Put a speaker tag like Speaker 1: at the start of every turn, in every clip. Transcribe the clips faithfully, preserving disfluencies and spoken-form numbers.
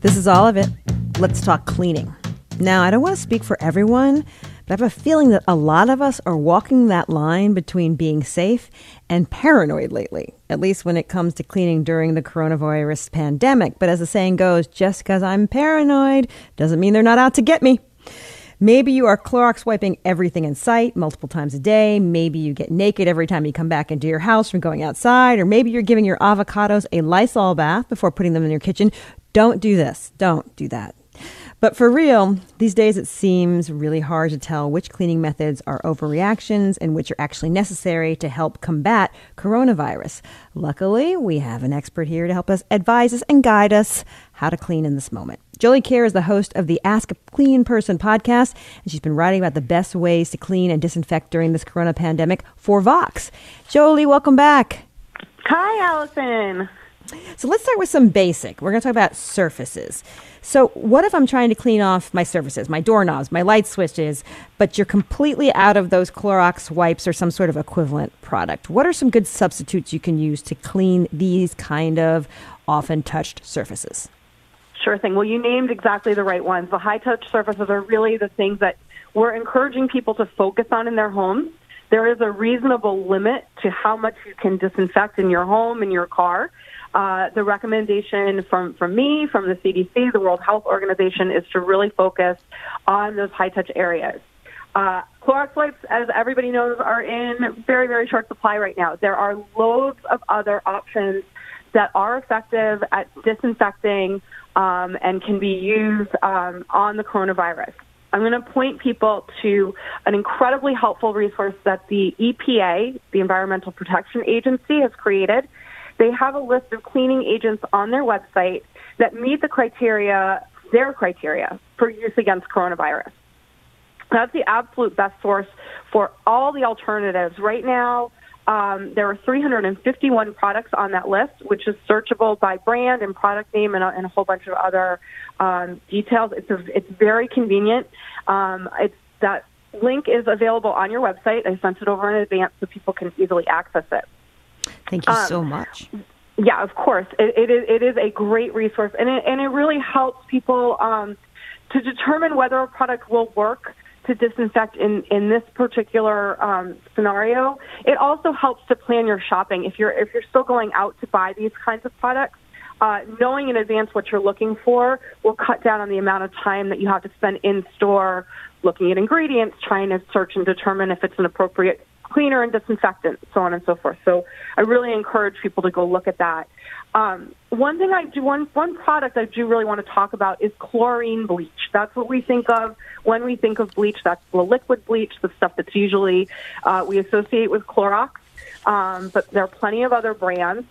Speaker 1: This is all of it. Let's talk cleaning. Now, I don't want to speak for everyone, but I have a feeling that a lot of us are walking that line between being safe and paranoid lately, at least when it comes to cleaning during the coronavirus pandemic. But as the saying goes, just because I'm paranoid doesn't mean they're not out to get me. Maybe you are Clorox wiping everything in sight multiple times a day. Maybe you get naked every time you come back into your house from going outside. Or maybe you're giving your avocados a Lysol bath before putting them in your kitchen. Don't do this. Don't do that. But for real, these days it seems really hard to tell which cleaning methods are overreactions and which are actually necessary to help combat coronavirus. Luckily, we have an expert here to help us advise us and guide us how to clean in this moment. Jolie Kerr is the host of the Ask a Clean Person podcast, and she's been writing about the best ways to clean and disinfect during this corona pandemic for Vox. Jolie, welcome back.
Speaker 2: Hi, Allison.
Speaker 1: So let's start with some basic. We're going to talk about surfaces. So what if I'm trying to clean off my surfaces, my doorknobs, my light switches, but you're completely out of those Clorox wipes or some sort of equivalent product? What are some good substitutes you can use to clean these kind of often touched surfaces?
Speaker 2: Sure thing. Well, you named exactly the right ones. The high-touch surfaces are really the things that we're encouraging people to focus on in their homes. There is a reasonable limit to how much you can disinfect in your home, in your car. Uh, the recommendation from, from me, from the C D C, the World Health Organization, is to really focus on those high-touch areas. Uh, Clorox wipes, as everybody knows, are in very, very short supply right now. There are loads of other options that are effective at disinfecting um, and can be used um, on the coronavirus. I'm going to point people to an incredibly helpful resource that the E P A, the Environmental Protection Agency, has created. They have a list of cleaning agents on their website that meet the criteria, their criteria, for use against coronavirus. That's the absolute best source for all the alternatives. Right now, um, there are three hundred fifty-one products on that list, which is searchable by brand and product name and a, and a whole bunch of other um, details. It's a, it's very convenient. Um, it's that link is available on your website. I sent it over in advance so people can easily access it.
Speaker 1: Thank you
Speaker 2: um,
Speaker 1: so much.
Speaker 2: Yeah, of course. It, it, is, it is a great resource, and it, and it really helps people um, to determine whether a product will work to disinfect in, in this particular um, scenario. It also helps to plan your shopping. If you're if you're still going out to buy these kinds of products, uh, knowing in advance what you're looking for will cut down on the amount of time that you have to spend in store looking at ingredients, trying to search and determine if it's an appropriate cleaner and disinfectant, so on and so forth. So I really encourage people to go look at that. Um, one thing I do, one one product I do really want to talk about is chlorine bleach. That's what we think of when we think of bleach. That's the liquid bleach, the stuff that's usually uh, we associate with Clorox, um, but there are plenty of other brands.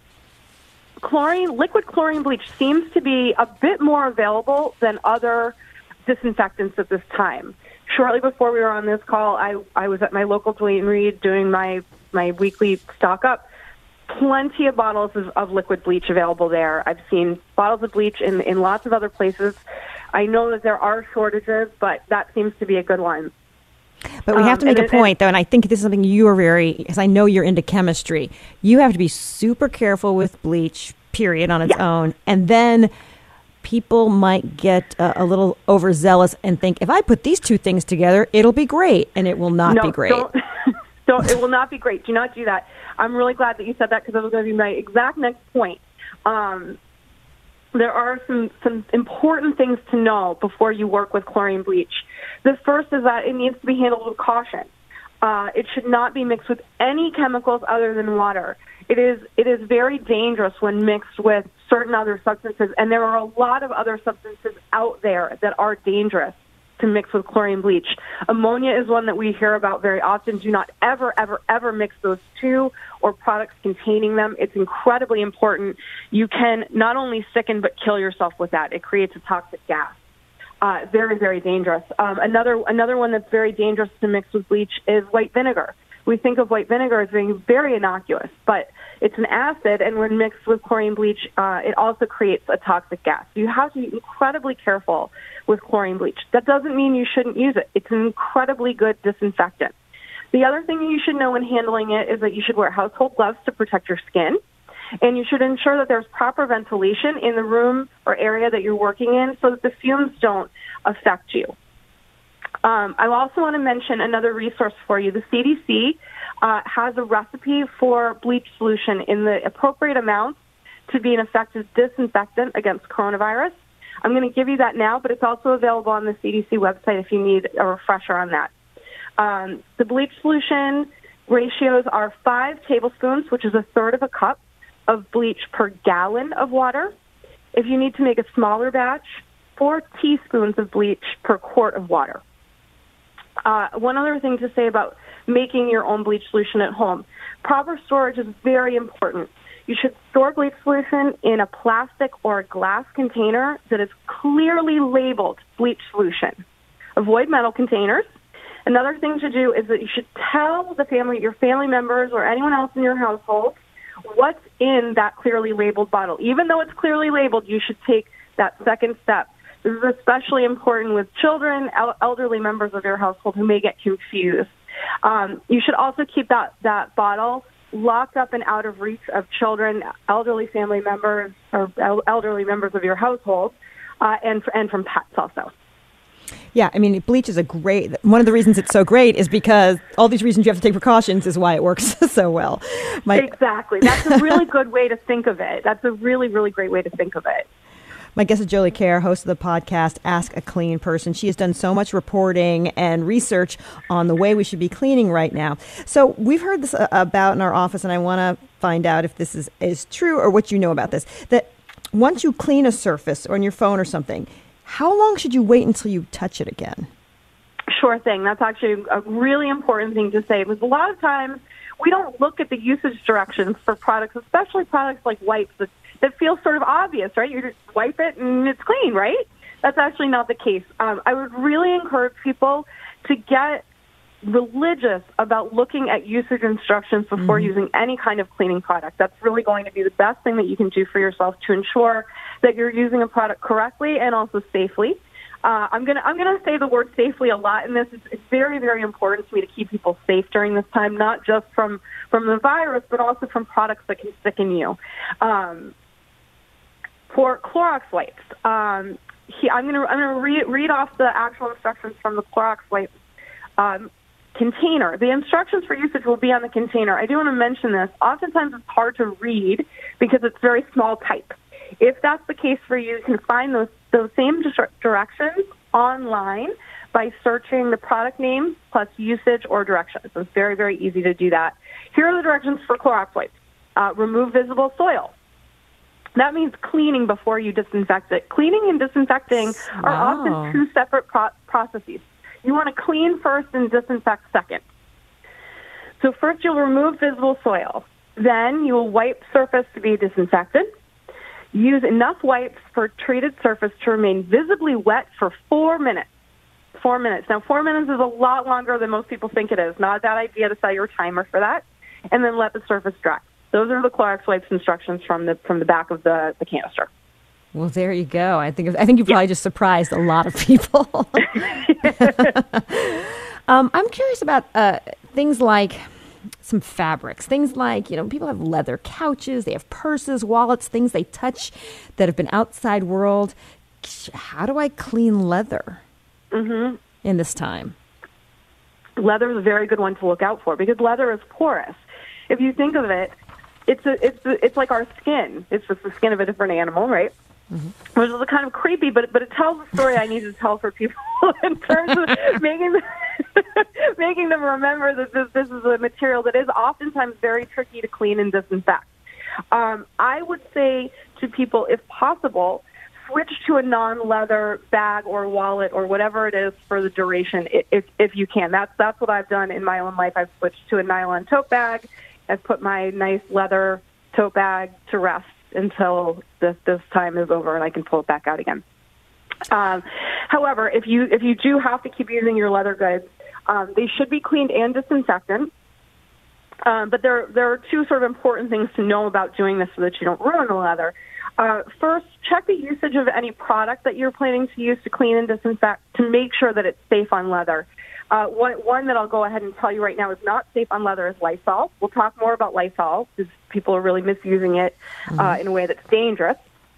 Speaker 2: Chlorine, liquid chlorine bleach seems to be a bit more available than other disinfectants at this time. Shortly before we were on this call, I, I was at my local Duane Reade doing my, my weekly stock up. Plenty of bottles of, of liquid bleach available there. I've seen bottles of bleach in, in lots of other places. I know that there are shortages, but that seems to be a good one.
Speaker 1: But we have to make
Speaker 2: um,
Speaker 1: a point, though, and I think this is something you are very, because I know you're into chemistry, you have to be super careful with bleach, period, on its
Speaker 2: yeah.
Speaker 1: own. And then people might get uh, a little overzealous and think, if I put these two things together, it'll be great, and it will not
Speaker 2: no,
Speaker 1: be great.
Speaker 2: Don't, don't, it will not be great. Do not do that. I'm really glad that you said that because that was going to be my exact next point. Um, there are some, some important things to know before you work with chlorine bleach. The first is that it needs to be handled with caution. Uh, it should not be mixed with any chemicals other than water. It is it is very dangerous when mixed with certain other substances, and there are a lot of other substances out there that are dangerous to mix with chlorine bleach. Ammonia is one that we hear about very often. Do not ever, ever, ever mix those two or products containing them. It's incredibly important. You can not only sicken but kill yourself with that. It creates a toxic gas. Uh, very, very dangerous. Um, another another one that's very dangerous to mix with bleach is white vinegar. We think of white vinegar as being very innocuous, but it's an acid, and when mixed with chlorine bleach, uh, it also creates a toxic gas. So you have to be incredibly careful with chlorine bleach. That doesn't mean you shouldn't use it. It's an incredibly good disinfectant. The other thing you should know when handling it is that you should wear household gloves to protect your skin. And you should ensure that there's proper ventilation in the room or area that you're working in so that the fumes don't affect you. Um, I also want to mention another resource for you. The C D C uh, has a recipe for bleach solution in the appropriate amount to be an effective disinfectant against coronavirus. I'm going to give you that now, but it's also available on the C D C website if you need a refresher on that. Um, the bleach solution ratios are five tablespoons, which is a third of a cup of bleach per gallon of water. If you need to make a smaller batch, four teaspoons of bleach per quart of water. Uh, one other thing to say about making your own bleach solution at home. Proper storage is very important. You should store bleach solution in a plastic or a glass container that is clearly labeled bleach solution. Avoid metal containers. Another thing to do is that you should tell the family, your family members or anyone else in your household what's in that clearly labeled bottle. Even though it's clearly labeled, you should take that second step. This is especially important with children, el- elderly members of your household who may get confused. Um, you should also keep that, that bottle locked up and out of reach of children, elderly family members, or el- elderly members of your household, uh, and, and from pets also.
Speaker 1: Yeah, I mean, bleach is a great, one of the reasons it's so great is because all these reasons you have to take precautions is why it works so well. My-
Speaker 2: exactly. That's a really good way to think of it. That's a really, really great way to think of it.
Speaker 1: My guest is Jolie Kerr, host of the podcast Ask a Clean Person. She has done so much reporting and research on the way we should be cleaning right now. So we've heard this about in our office, and I want to find out if this is, is true or what you know about this, that once you clean a surface on your phone or something, how long should you wait until you touch it again?
Speaker 2: Sure thing. That's actually a really important thing to say, because a lot of times we don't look at the usage directions for products, especially products like wipes that, that feel sort of obvious, right? You just wipe it and it's clean, right? That's actually not the case. Um, I would really encourage people to get religious about looking at usage instructions before mm-hmm. using any kind of cleaning product. That's really going to be the best thing that you can do for yourself to ensure that you're using a product correctly and also safely. Uh, I'm gonna I'm gonna say the word safely a lot in this. It's, it's very very important to me to keep people safe during this time, not just from from the virus, but also from products that can stick in you. Um, for Clorox wipes, um, he, I'm gonna I'm gonna read read off the actual instructions from the Clorox wipes um, container. The instructions for usage will be on the container. I do want to mention this. Oftentimes it's hard to read because it's very small type. If that's the case for you, you can find those those same directions online by searching the product name plus usage or directions. So it's very, very easy to do that. Here are the directions for Clorox wipes. Uh, remove visible soil. That means cleaning before you disinfect it. Cleaning and disinfecting are
Speaker 1: wow.
Speaker 2: often two separate pro- processes. You want to clean first and disinfect second. So first you'll remove visible soil. Then you will wipe surface to be disinfected. Use enough wipes for treated surface to remain visibly wet for four minutes. Four minutes. Now, four minutes is a lot longer than most people think it is. Not a bad idea to set your timer for that. And then let the surface dry. Those are the Clorox wipes instructions from the from the back of the, the canister.
Speaker 1: Well, there you go. I think I think you probably yeah. just surprised a lot of people. um, I'm curious about uh, things like some fabrics, things like, you know, people have leather couches, they have purses, wallets, things they touch that have been outside world. How do I clean leather mm-hmm. in this time?
Speaker 2: Leather is a very good one to look out for because leather is porous. If you think of it, it's a, it's a, it's like our skin. It's just the skin of a different animal, right? Mm-hmm. Which is kind of creepy, but but it tells the story I need to tell for people in terms of making them, making them remember that this this is a material that is oftentimes very tricky to clean and disinfect. Um, I would say to people, if possible, switch to a non-leather bag or wallet or whatever it is for the duration, if if you can. That's that's what I've done in my own life. I've switched to a nylon tote bag. I've put my nice leather tote bag to rest until this, this time is over and I can pull it back out again. Um, however, if you if you do have to keep using your leather goods, um, they should be cleaned and disinfected. Um, but there, there are two sort of important things to know about doing this so that you don't ruin the leather. Uh, first, check the usage of any product that you're planning to use to clean and disinfect to make sure that it's safe on leather. Uh, one, one that I'll go ahead and tell you right now is not safe on leather is Lysol. We'll talk more about Lysol because people are really misusing it uh, mm-hmm. in a way that's dangerous.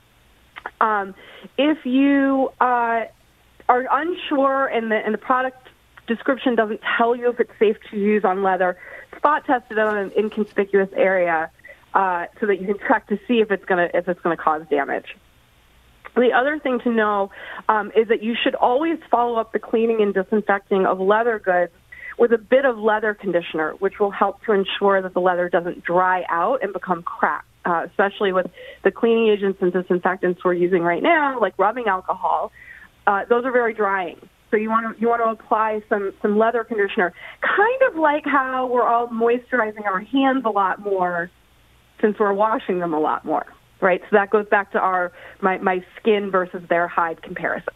Speaker 2: Um, if you uh, are unsure and the, and the product description doesn't tell you if it's safe to use on leather, spot test it on an inconspicuous area uh, so that you can check to see if it's going to if it's going to cause damage. The other thing to know um, is that you should always follow up the cleaning and disinfecting of leather goods with a bit of leather conditioner, which will help to ensure that the leather doesn't dry out and become cracked, uh, especially with the cleaning agents and disinfectants we're using right now, like rubbing alcohol. Uh, those are very drying. So you want to you want to apply some, some leather conditioner, kind of like how we're all moisturizing our hands a lot more since we're washing them a lot more. Right, so that goes back to our my, my skin versus their hide comparison.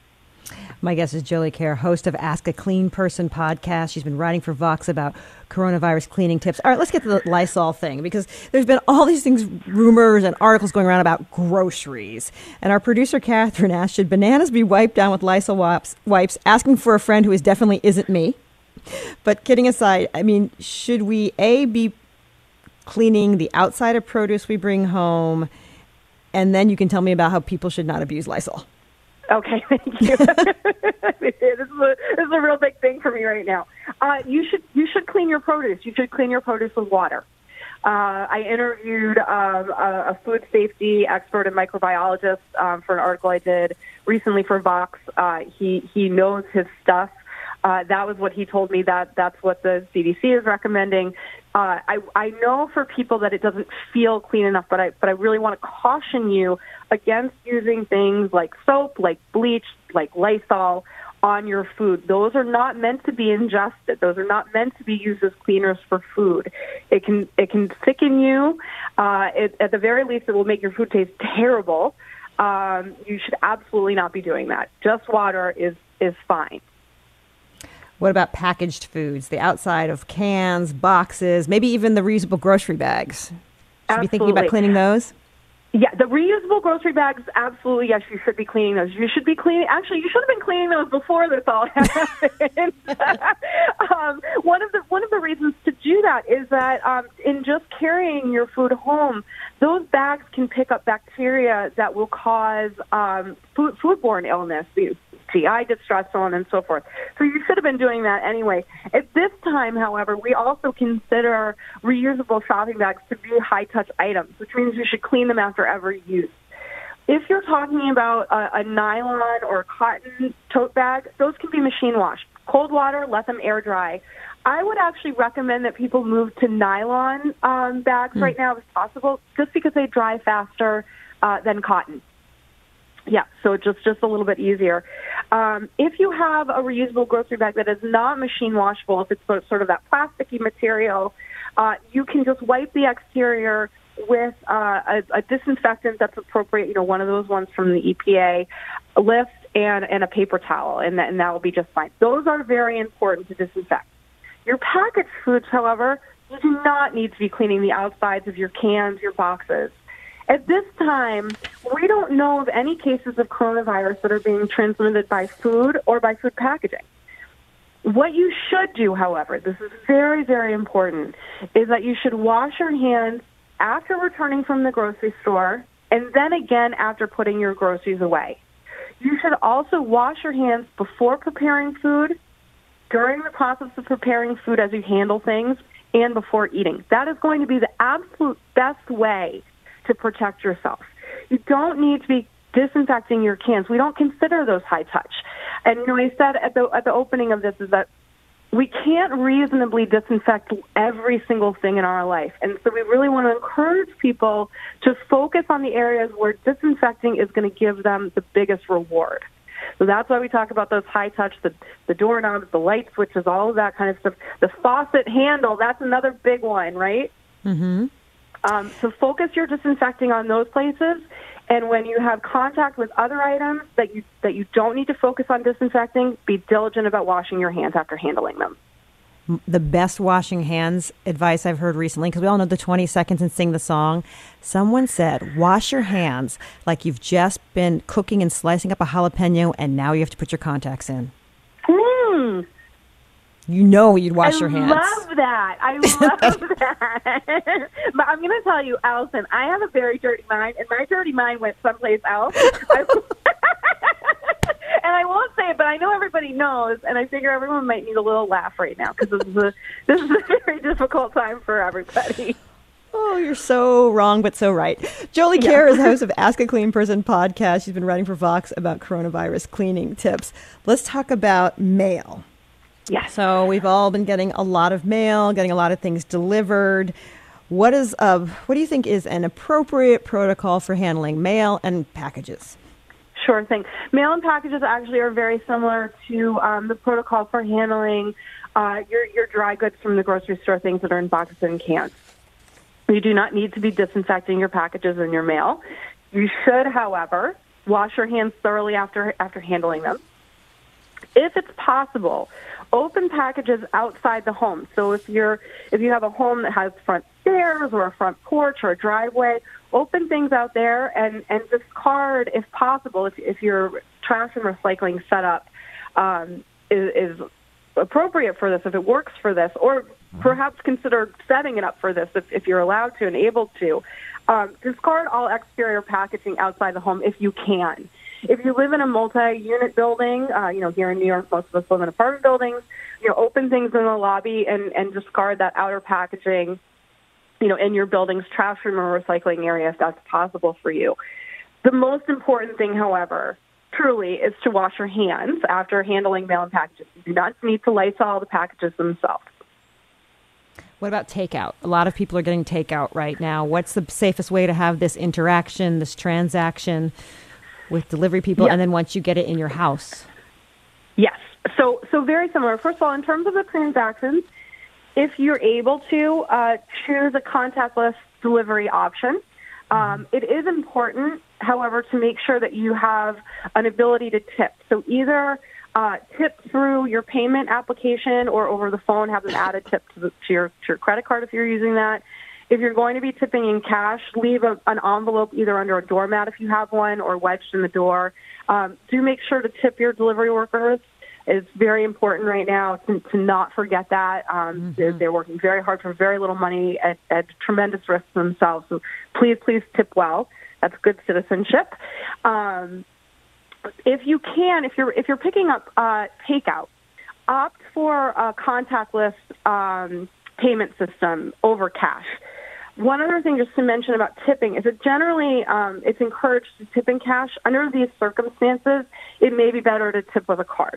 Speaker 1: My guest is Jolie Kerr, host of Ask a Clean Person podcast. She's been writing for Vox about coronavirus cleaning tips. All right, let's get to the Lysol thing, because there's been all these things, rumors and articles going around about groceries. And our producer, Catherine, asked, should bananas be wiped down with Lysol wipes, wipes, asking for a friend who is definitely isn't me. But kidding aside, I mean, should we, A, be cleaning the outside of produce we bring home, and then you can tell me about how people should not abuse Lysol.
Speaker 2: Okay, thank you. this, is a, this is a real big thing for me right now. Uh, you should you should clean your produce. You should clean your produce with water. Uh, I interviewed um, a, a food safety expert and microbiologist um, for an article I did recently for Vox. Uh, he he knows his stuff. Uh, that was what he told me. That that's what the C D C is recommending. Uh, I I know for people that it doesn't feel clean enough, but I but I really want to caution you against using things like soap, like bleach, like Lysol on your food. Those are not meant to be ingested. Those are not meant to be used as cleaners for food. It can it can sicken you. Uh, it, at the very least, it will make your food taste terrible. Um, you should absolutely not be doing that. Just water is is fine.
Speaker 1: What about packaged foods, the outside of cans, boxes, maybe even the reusable grocery bags? Should
Speaker 2: Absolutely.
Speaker 1: be thinking about cleaning those?
Speaker 2: Yeah, the reusable grocery bags, absolutely, yes, you should be cleaning those. You should be cleaning, actually, you should have been cleaning those before this all happened. um, one of the one of the reasons to do that is that um, in just carrying your food home, those bags can pick up bacteria that will cause um, food, foodborne illness, G I distress, so on and so forth. So you should have been doing that anyway. At this time, however, we also consider reusable shopping bags to be high-touch items, which means you should clean them after every use. If you're talking about a, a nylon or cotton tote bag, those can be machine washed. Cold water, let them air dry. I would actually recommend that people move to nylon um, bags mm. right now if possible, just because they dry faster uh, than cotton. Yeah, so just, just a little bit easier. Um, if you have a reusable grocery bag that is not machine washable, if it's sort of that plasticky material, uh, you can just wipe the exterior with uh, a, a disinfectant that's appropriate, you know, one of those ones from the E P A, a lift, and, and a paper towel, and that, and that will be just fine. Those are very important to disinfect. Your packaged foods, however, you do not need to be cleaning the outsides of your cans, your boxes. At this time, we don't know of any cases of coronavirus that are being transmitted by food or by food packaging. What you should do, however, this is very, very important, is that you should wash your hands after returning from the grocery store and then again after putting your groceries away. You should also wash your hands before preparing food, during the process of preparing food as you handle things, and before eating. That is going to be the absolute best way to protect yourself. You don't need to be disinfecting your cans. We don't consider those high touch. And you know, I said at the at the opening of this is that we can't reasonably disinfect every single thing in our life. And so we really want to encourage people to focus on the areas where disinfecting is going to give them the biggest reward. So that's why we talk about those high touch, the, the doorknobs, the light switches, all of that kind of stuff. The faucet handle, that's another big one, right?
Speaker 1: Mm-hmm.
Speaker 2: Um, so focus your disinfecting on those places, and when you have contact with other items that you that you don't need to focus on disinfecting, be diligent about washing your hands after handling them.
Speaker 1: m- the best washing hands advice I've heard recently, because we all know the twenty seconds and sing the song. Someone said, wash your hands like you've just been cooking and slicing up a jalapeno, and now you have to put your contacts in.
Speaker 2: Mm.
Speaker 1: You know you'd wash
Speaker 2: I
Speaker 1: your hands.
Speaker 2: I love that. I love that. But I'm going to tell you, Allison, I have a very dirty mind, and my dirty mind went someplace else. I, and I won't say it, but I know everybody knows, and I figure everyone might need a little laugh right now because this is a this is a very difficult time for everybody.
Speaker 1: Oh, you're so wrong, but so right. Jolie
Speaker 2: Yeah.
Speaker 1: Kerr is host of Ask a Clean Person podcast. She's been writing for Vox about coronavirus cleaning tips. Let's talk about mail.
Speaker 2: Yes.
Speaker 1: So we've all been getting a lot of mail, getting a lot of things delivered. What is uh, what do you think is an appropriate protocol for handling mail and packages?
Speaker 2: Sure thing. Mail and packages actually are very similar to um, the protocol for handling uh, your, your dry goods from the grocery store, things that are in boxes and cans. You do not need to be disinfecting your packages and your mail. You should, however, wash your hands thoroughly after after handling them. If it's possible, open packages outside the home. So if you're if you have a home that has front stairs or a front porch or a driveway, open things out there and, and discard, if possible, if, if your trash and recycling setup um, is, is appropriate for this, if it works for this, or perhaps consider setting it up for this if, if you're allowed to and able to. Um, discard all exterior packaging outside the home if you can. If you live in a multi-unit building, uh, you know, here in New York, most of us live in apartment buildings, you know, open things in the lobby and, and discard that outer packaging, you know, in your building's trash room or recycling area if that's possible for you. The most important thing, however, truly, is to wash your hands after handling mail and packages. You do not need to Lysol the packages themselves.
Speaker 1: What about takeout? A lot of people are getting takeout right now. What's the safest way to have this interaction, this transaction with delivery people,
Speaker 2: Yeah.
Speaker 1: and then once you get it in your house?
Speaker 2: Yes. So, so very similar. First of all, in terms of the transactions, if you're able to uh, choose a contactless delivery option, um, it is important, however, to make sure that you have an ability to tip. So either uh, tip through your payment application or over the phone, have them add a tip to, the, to, your, to your credit card if you're using that. If you're going to be tipping in cash, leave a, an envelope either under a doormat if you have one or wedged in the door. Um, do make sure to tip your delivery workers. It's very important right now to, to not forget that. Um, mm-hmm. they're, they're working very hard for very little money at, at tremendous risk themselves. So please, please tip well. That's good citizenship. Um, if you can, if you're if you're picking up uh, takeout, opt for a contactless um, payment system over cash. One other thing just to mention about tipping is that generally um, it's encouraged to tip in cash. Under these circumstances, it may be better to tip with a card.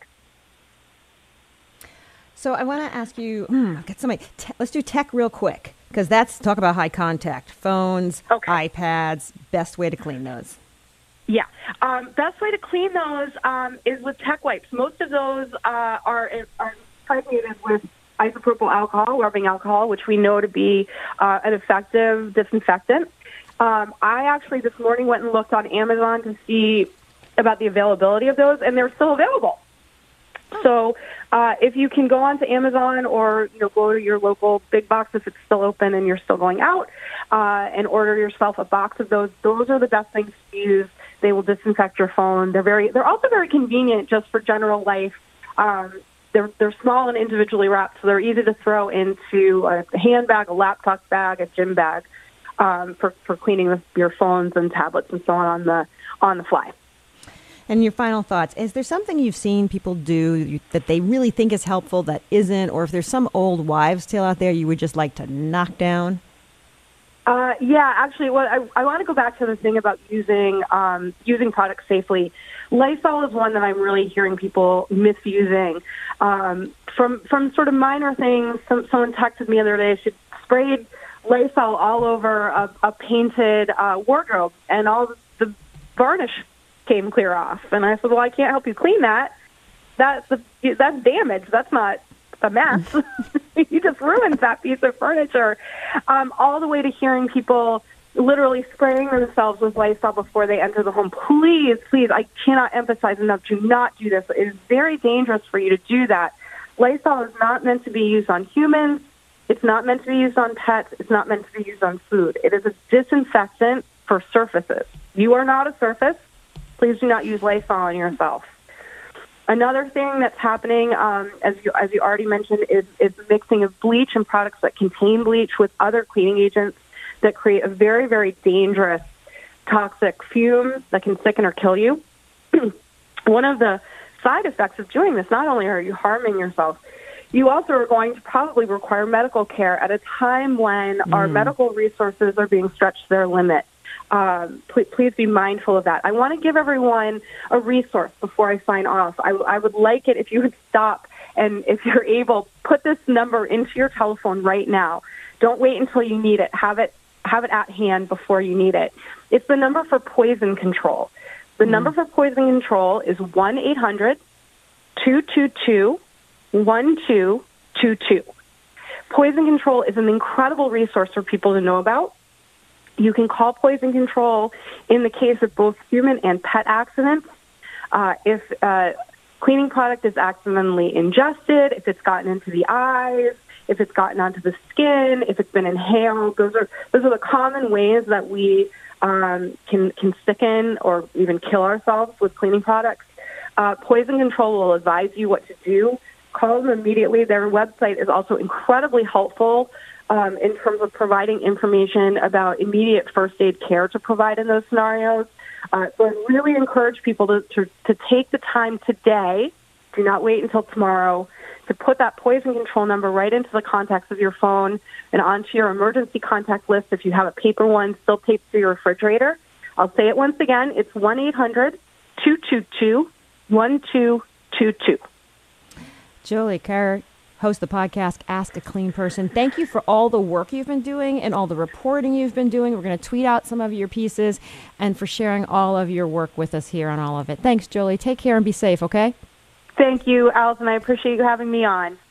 Speaker 1: So I want to ask you, hmm, I've got somebody, te- let's do tech real quick, because that's, talk about high contact, phones,
Speaker 2: Okay.
Speaker 1: iPads, best way to clean those.
Speaker 2: Yeah. Um, best way to clean those um, is with tech wipes. Most of those uh, are, are impregnated with isopropyl alcohol, rubbing alcohol, which we know to be uh, an effective disinfectant. Um, I actually this morning went and looked on Amazon to see about the availability of those, and they're still available. So uh, if you can go onto Amazon or you know go to your local big box if it's still open and you're still going out uh, and order yourself a box of those, those are the best things to use. They will disinfect your phone. They're very, they're also very convenient just for general life. Um, They're, they're small and individually wrapped, so they're easy to throw into a handbag, a laptop bag, a gym bag um, for, for cleaning the, your phones and tablets and so on on the on the fly.
Speaker 1: And your final thoughts, is there something you've seen people do that they really think is helpful that isn't, or if there's some old wives' tale out there you would just like to knock down?
Speaker 2: Uh, yeah, actually, well, I, I want to go back to the thing about using um, using products safely. Lysol is one that I'm really hearing people misusing. Um, from from sort of minor things, some, someone texted me the other day, she sprayed Lysol all over a, a painted uh, wardrobe, and all the varnish came clear off. And I said, well, I can't help you clean that. That's, the, that's damage. That's not a mess. You just ruined that piece of furniture. Um, all the way to hearing people literally spraying themselves with Lysol before they enter the home. Please, please, I cannot emphasize enough, do not do this. It is very dangerous for you to do that. Lysol is not meant to be used on humans. It's not meant to be used on pets. It's not meant to be used on food. It is a disinfectant for surfaces. You are not a surface. Please do not use Lysol on yourself. Another thing that's happening, um, as you as you already mentioned, is, is mixing of bleach and products that contain bleach with other cleaning agents that create a very, very dangerous toxic fume that can sicken or kill you. One of the side effects of doing this, not only are you harming yourself, you also are going to probably require medical care at a time when mm. our medical resources are being stretched to their limit. Um, please, please be mindful of that. I want to give everyone a resource before I sign off. I, I would like it if you would stop and, if you're able, put this number into your telephone right now. Don't wait until you need it. Have it have it at hand before you need it. It's the number for poison control. The mm. number for poison control is one eight hundred two two two one two two two. Poison control is an incredible resource for people to know about. You can call poison control in the case of both human and pet accidents. Uh, if uh, cleaning product is accidentally ingested, if it's gotten into the eyes, if it's gotten onto the skin, if it's been inhaled, those are those are the common ways that we um, can can sicken or even kill ourselves with cleaning products. Uh, poison control will advise you what to do. Call them immediately. Their website is also incredibly helpful um, in terms of providing information about immediate first aid care to provide in those scenarios. Uh, so I really encourage people to, to, to take the time today, do not wait until tomorrow, to put that poison control number right into the contacts of your phone and onto your emergency contact list if you have a paper one still taped to your refrigerator. I'll say it once again. It's one eight hundred two two two one two two two.
Speaker 1: Jolie Kerr hosts the podcast Ask a Clean Person. Thank you for all the work you've been doing and all the reporting you've been doing. We're going to tweet out some of your pieces, and for sharing all of your work with us here on all of it. Thanks, Jolie. Take care and be safe, okay?
Speaker 2: Thank you, Allison. I appreciate you having me on.